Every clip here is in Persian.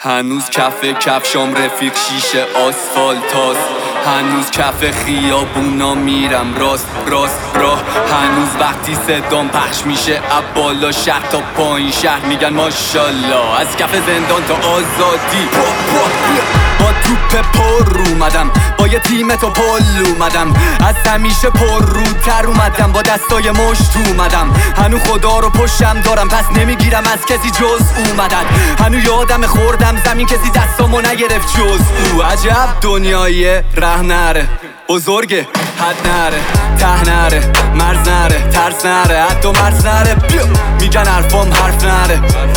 هنوز کف کفشام رفیق شیشه آسفالتاست، هنوز کف خیابونا میرم راست راست راه. هنوز وقتی صدام پخش میشه اب بالا شهر تا پایین شهر میگن ماشالله. از کف زندان تا آزادی با توپ پر اومدم، با یه تیم تو پل اومدم، از همیشه پر رودتر اومدم، با دستای مشت اومدم. هنو خدا رو پشتم دارم پس نمیگیرم از کسی جز اومدد. هنو یادم خوردم زمین کسی دستامو نگرفت جز او. عجب دنیای ره نره، بزرگه حد نره، ته نره، مرز نره، ترس نره، حد و مرز نره. میگن حرفام حرف نره،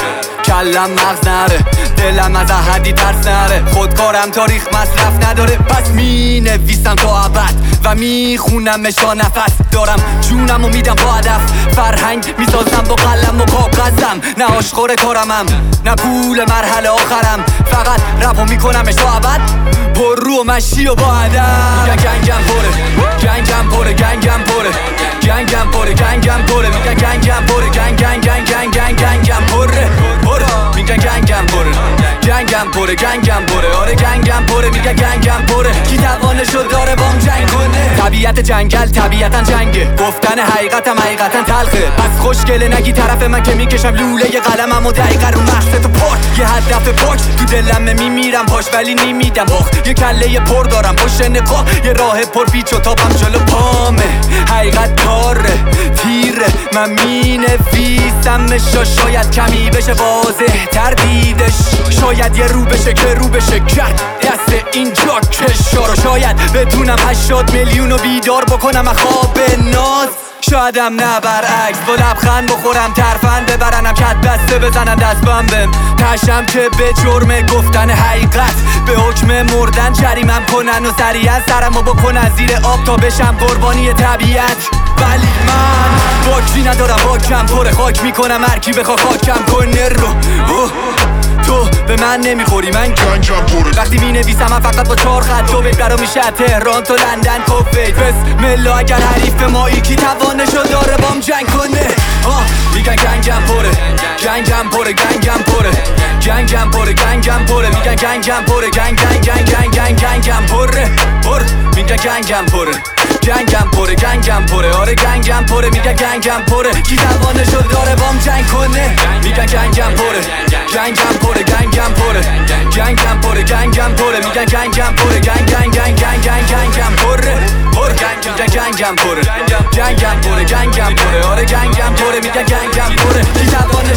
کلم مغز نره، دلم از احدی ترس نره. خودکارم تاریخ مصرف نداره پس می نویسم تا ابد و می خونم تا نفس دارم. جونم و میدم با هدف، فرهنگ میسازم با قلم و کاغذم. نه آشخور کارمم نه پول مرحله آخرم، فقط رپو میکنم تا ابد، پر رو و مشی و با هدف. میگن گنگم پره، گنگم پره، گنگم پره، گنگم پره، گنگم پره. میگن گنگم پره، گنگ گنگ گنگ گنگ گنگ گنگم پره، میگن گنگم پره، گنگم پره، گنگم پره، آره گنگم پره. میگن گنگم پره، کی توانشو داره بام جنگ کنه. طبیعت جنگل طبیعتا جنگه، گفتن حقیقتم حقیقتا تلخه. پس خوشگله نگی طرف من که میکشم لوله ی قلمم و دقیقه رو مغزتو پرد. یه هدف پاک تو دلم میمیرم پاش ولی نمیدم باخت. یه کله پر دارم پشت نقاه، یه راه پر پیچ و تابم جلو پامه. حقیقت کاره تیره، من مینویسمش شاید کمی بشه واضح تر دیدش، شاید یه رو بشه که رو بشه کرد دست اینجا کشارو. شاید بتونم 80 میلیونو بیدار بکنم از خواب ناز، شایدم نه برعکس با لبخند بخورم ترفند ببرنم کت بسته بزنن دست بهم تشم که به جرم گفتن حقیقت به حکم مردن جریمم کنن و سریعا سرمو بکنن زیر آب تا بشم قربانی طبیعت. ولی من باکی ندارم، باکم پره، خاک میکنم هرکی بخوا خاکم کنه رو. تو به من نمیخوری، من گنجم پره. وقتی می نویسم من فقط با 4 خط تو برا میشه تهران تو لندن کویت. بسم الله اگر حریف مایی کی توانشو داره بام جنگ کنه. میگن گنجم پره، گنجم پره، گنجم پره، گنجم پره، گنجم پره. میگن گنجم پره، گنگ گنگ گنگ گنگ گنگ گنگم پره، میگن گنجم پره، گنگم پره، گنگم پره، آره گنگم پره. میگن گنگم پره، کی توانشو داره بام جنگ کنه. میگن گنگم پره، گنگم پره، گنگم پره، گنگم پره، گنگم پره. میگن گنگم پره، گنگ گنگ گنگ گنگ گنگ گنگم پره، میگن گنگم پره، گنگم پره، گنگم پره، آره گنگم پره. میگن گنگم پره، کی توانشو